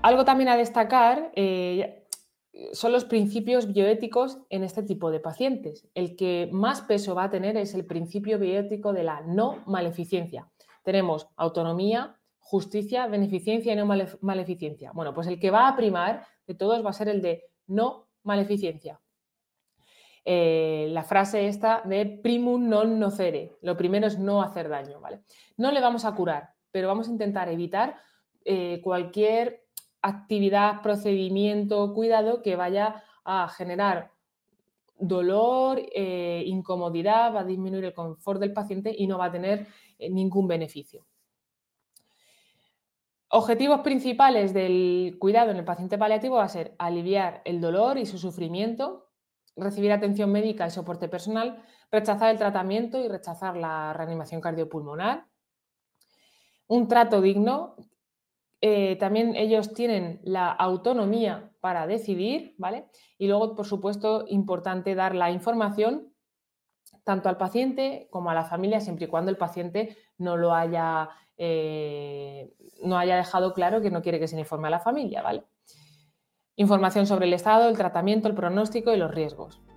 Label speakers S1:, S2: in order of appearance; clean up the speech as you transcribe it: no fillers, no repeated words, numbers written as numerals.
S1: Algo también a destacar son los principios bioéticos en este tipo de pacientes. El que más peso va a tener es el principio bioético de la no maleficencia. Tenemos autonomía, justicia, beneficencia y no maleficencia. Bueno, pues el que va a primar de todos va a ser el de no maleficencia. La frase esta de primum non nocere. Lo primero es no hacer daño, ¿vale? No le vamos a curar, pero vamos a intentar evitar cualquier actividad, procedimiento, cuidado que vaya a generar dolor, incomodidad, va a disminuir el confort del paciente y no va a tener ningún beneficio. Objetivos principales del cuidado en el paciente paliativo va a ser aliviar el dolor y su sufrimiento, recibir atención médica y soporte personal, rechazar el tratamiento y rechazar la reanimación cardiopulmonar, un trato digno. También ellos tienen la autonomía para decidir, ¿vale? Y luego, por supuesto, importante dar la información tanto al paciente como a la familia, siempre y cuando el paciente no haya dejado claro que no quiere que se le informe a la familia, ¿vale? Información sobre el estado, el tratamiento, el pronóstico y los riesgos.